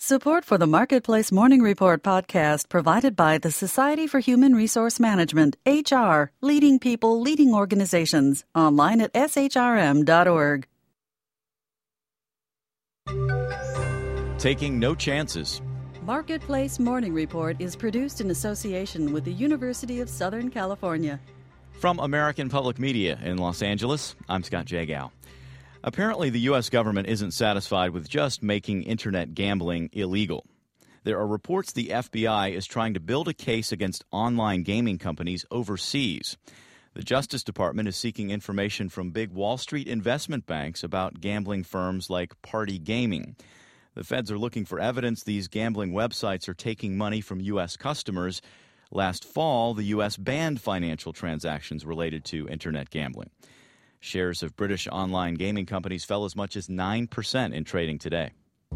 Support for the Marketplace Morning Report podcast provided by the Society for Human Resource Management, HR, leading people, leading organizations. Online at shrm.org. Taking no chances. Marketplace Morning Report is produced in association with the University of Southern California. From American Public Media in Los Angeles, I'm Scott Jagow. Apparently, the U.S. government isn't satisfied with just making Internet gambling illegal. There are reports the FBI is trying to build a case against online gaming companies overseas. The Justice Department is seeking information from big Wall Street investment banks about gambling firms like Party Gaming. The feds are looking for evidence these gambling websites are taking money from U.S. customers. Last fall, the U.S. banned financial transactions related to Internet gambling. Shares of British online gaming companies fell as much as 9% in trading today.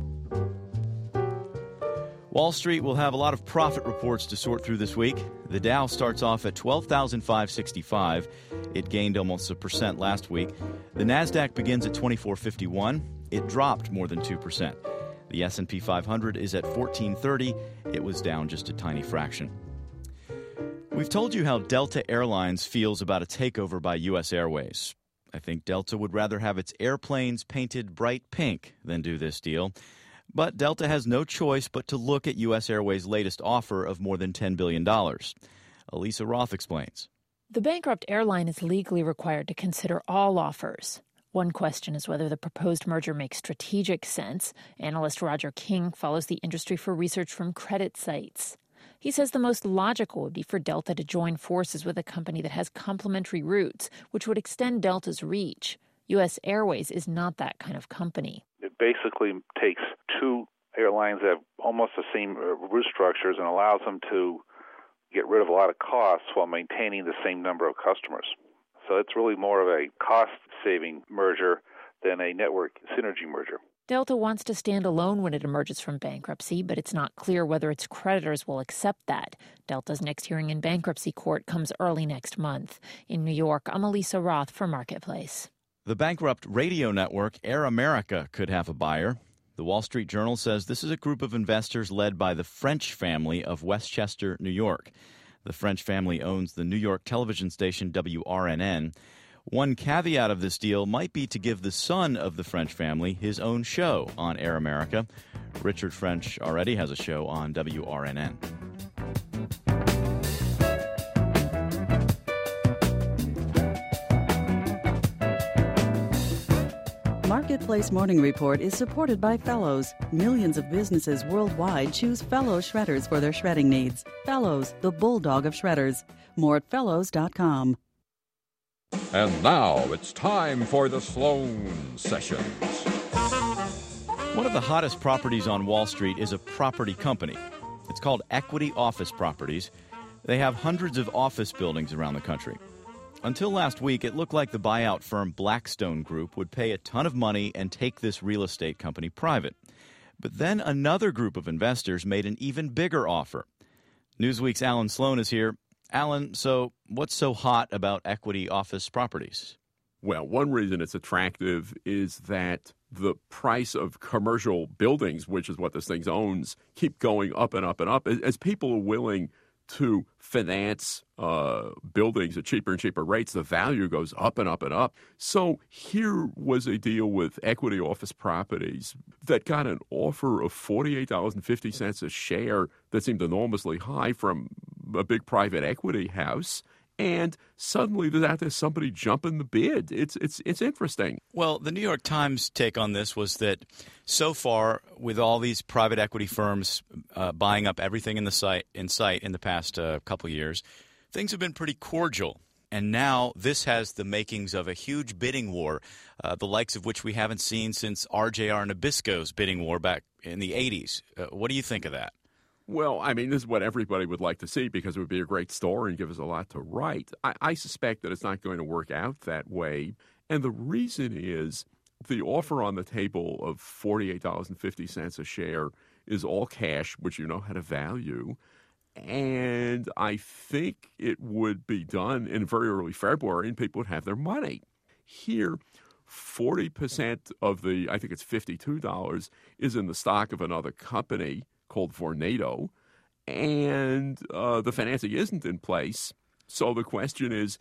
Wall Street will have a lot of profit reports to sort through this week. The Dow starts off at 12,565. It gained almost 1% last week. The Nasdaq begins at 2451. It dropped more than 2%. The S&P 500 is at 1430. It was down just a tiny fraction. We've told you how Delta Airlines feels about a takeover by U.S. Airways. I think Delta would rather have its airplanes painted bright pink than do this deal. But Delta has no choice but to look at U.S. Airways' latest offer of more than $10 billion. Elisa Roth explains. The bankrupt airline is legally required to consider all offers. One question is whether the proposed merger makes strategic sense. Analyst Roger King follows the industry for research from credit sites. He says the most logical would be for Delta to join forces with a company that has complementary routes, which would extend Delta's reach. U.S. Airways is not that kind of company. It basically takes two airlines that have almost the same route structures and allows them to get rid of a lot of costs while maintaining the same number of customers. So it's really more of a cost-saving merger than a network synergy merger. Delta wants to stand alone when it emerges from bankruptcy, but it's not clear whether its creditors will accept that. Delta's next hearing in bankruptcy court comes early next month. In New York, I'm Elisa Roth for Marketplace. The bankrupt radio network Air America could have a buyer. The Wall Street Journal says this is a group of investors led by the French family of Westchester, New York. The French family owns the New York television station WRNN. One caveat of this deal might be to give the son of the French family his own show on Air America. Richard French already has a show on WRNN. Marketplace Morning Report is supported by Fellows. Millions of businesses worldwide choose Fellows shredders for their shredding needs. Fellows, the bulldog of shredders. More at fellows.com. And now it's time for the Sloan Sessions. One of the hottest properties on Wall Street is a property company. It's called Equity Office Properties. They have hundreds of office buildings around the country. Until last week, it looked like the buyout firm Blackstone Group would pay a ton of money and take this real estate company private. But then another group of investors made an even bigger offer. Newsweek's Alan Sloan is here. Alan, so what's so hot about Equity Office Properties? Well, one reason it's attractive is that the price of commercial buildings, which is what this thing owns, keep going up and up and up. As people are willing to finance buildings at cheaper and cheaper rates, the value goes up and up and up. So here was a deal with Equity Office Properties that got an offer of $48.50 a share that seemed enormously high from a big private equity house. And suddenly there's somebody jumping the bid. It's interesting. Well, the New York Times take on this was that so far, with all these private equity firms buying up everything in sight in the past couple of years, things have been pretty cordial. And now this has the makings of a huge bidding war, the likes of which we haven't seen since RJR Nabisco's bidding war back in the 80s. What do you think of that? Well, I mean, this is what everybody would like to see because it would be a great story and give us a lot to write. I suspect that it's not going to work out that way. And the reason is the offer on the table of $48.50 a share is all cash, which you know had a value. And I think it would be done in very early February and people would have their money. Here, 40% of the, I think it's $52, is in the stock of another company called Vornado, and the financing isn't in place. So the question is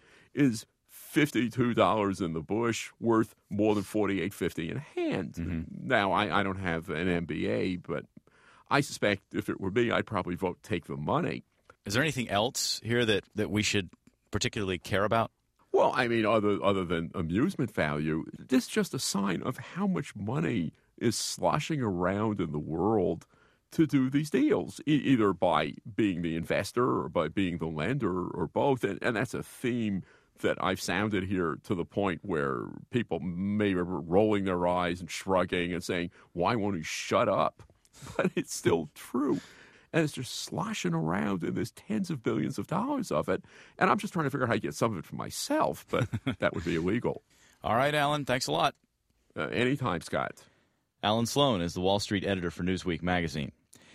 $52 in the bush worth more than $48.50 in hand? Mm-hmm. Now, I don't have an MBA, but I suspect if it were me, I'd probably vote take the money. Is there anything else here that we should particularly care about? Well, I mean, other than amusement value, this is just a sign of how much money is sloshing around in the world to do these deals, either by being the investor or by being the lender or both. And that's a theme that I've sounded here to the point where people may be rolling their eyes and shrugging and saying, why won't he shut up? But it's still true. And it's just sloshing around, and there's tens of billions of dollars of it. And I'm just trying to figure out how to get some of it for myself, but that would be illegal. All right, Alan, thanks a lot. Anytime, Scott. Alan Sloan is the Wall Street editor for Newsweek magazine.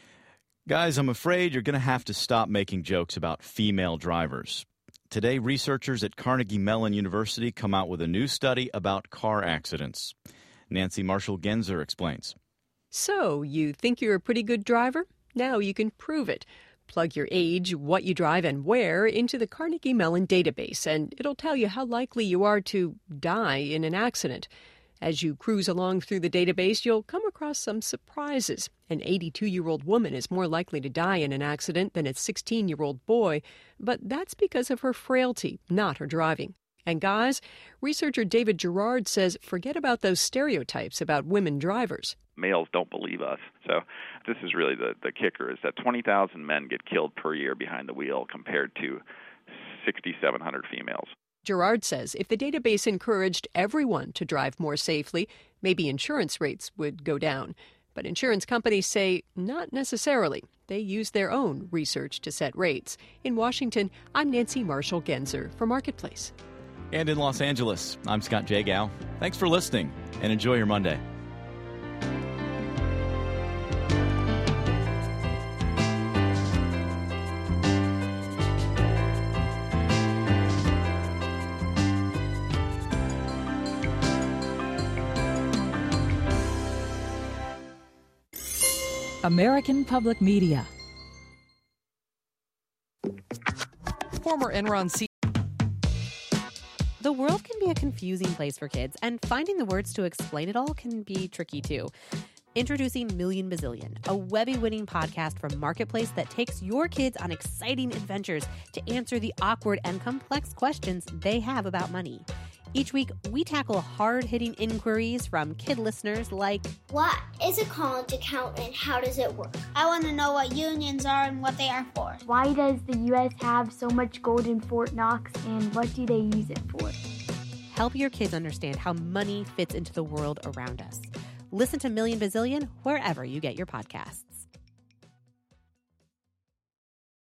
Guys, I'm afraid you're going to have to stop making jokes about female drivers. Today, researchers at Carnegie Mellon University come out with a new study about car accidents. Nancy Marshall-Genzer explains. So, you think you're a pretty good driver? Now you can prove it. Plug your age, what you drive, and where into the Carnegie Mellon database, and it'll tell you how likely you are to die in an accident. As you cruise along through the database, you'll come across some surprises. An 82-year-old woman is more likely to die in an accident than a 16-year-old boy, but that's because of her frailty, not her driving. And guys, researcher David Gerard says forget about those stereotypes about women drivers. Males don't believe us. So this is really the kicker, is that 20,000 men get killed per year behind the wheel compared to 6,700 females. Gerard says if the database encouraged everyone to drive more safely, maybe insurance rates would go down. But insurance companies say not necessarily. They use their own research to set rates. In Washington, I'm Nancy Marshall-Genzer for Marketplace. And in Los Angeles, I'm Scott Jagow. Thanks for listening, and enjoy your Monday. American Public Media. Former Enron CEO. The world can be a confusing place for kids, and finding the words to explain it all can be tricky too. Introducing Million Bazillion, a Webby-winning podcast from Marketplace that takes your kids on exciting adventures to answer the awkward and complex questions they have about money. Each week, we tackle hard-hitting inquiries from kid listeners like, what is a college account and how does it work? I want to know what unions are and what they are for. Why does the U.S. have so much gold in Fort Knox, and what do they use it for? Help your kids understand how money fits into the world around us. Listen to Million Bazillion wherever you get your podcasts.